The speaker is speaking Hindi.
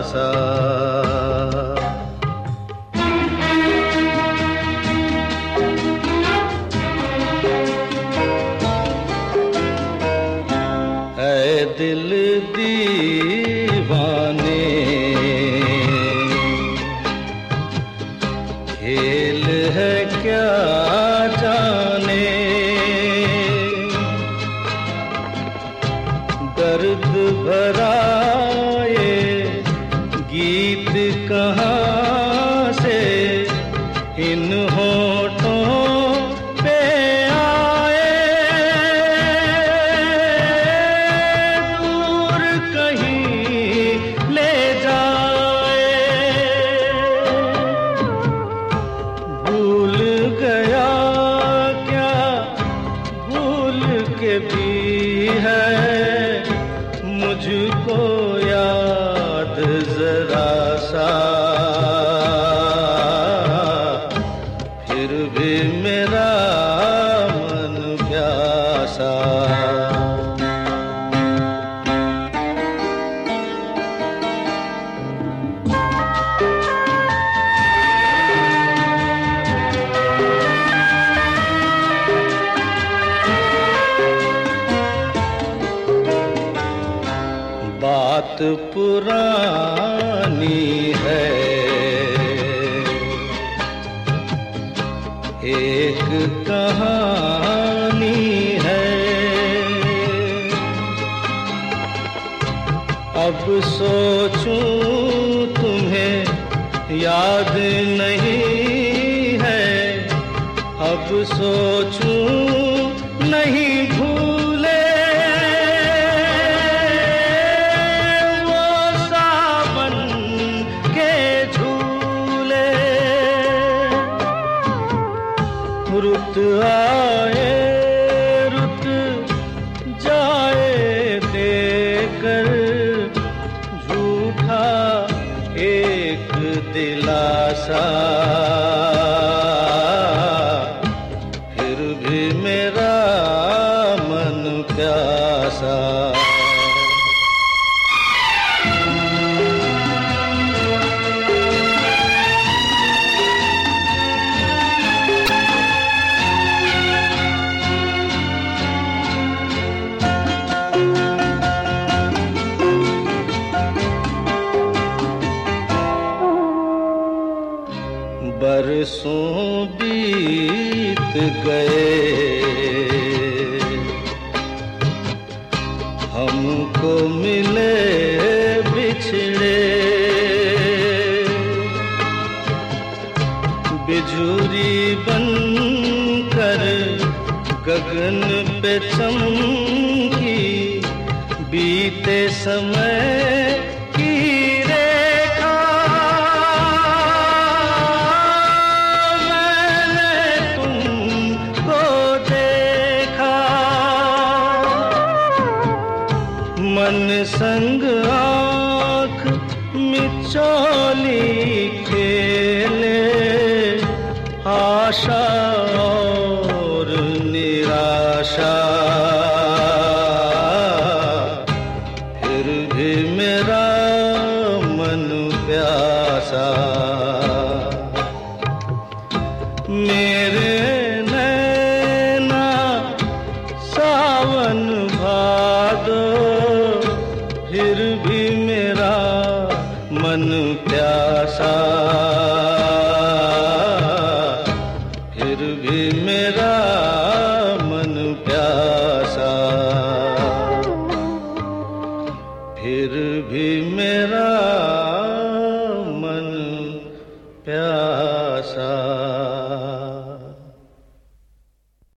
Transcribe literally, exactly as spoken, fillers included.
सा। ऐ दिल दीवाने खेल है क्या जाने, दर्द भरा ये गीत कहाँ से इन होठों पे आए, दूर कहीं ले जाए। भूल गया क्या भूल के भी है मुझको याद जरा सा, फिर भी मेरा मन प्यासा। बात पुरानी है एक कहानी है, अब सोचूं तुम्हें याद नहीं है, अब सोचूं नहीं भूले वो सावन के झूले। रुत आए रुत जाए देकर झूठा एक दिलासा, फिर भी मेरा मन प्यासा। बरसों बीत गए हमको मिले बिछड़े, बिजुरी बनकर गगन पे चमकी बीते समय की रेखा, मैंने तुमको देखा। मन संग आँख मिचौली खेले, आशा और निराशा, फिर भी मेरा मन प्यासा। मेरे नैना सावन भादो, फिर भी मेरा मन प्यासा।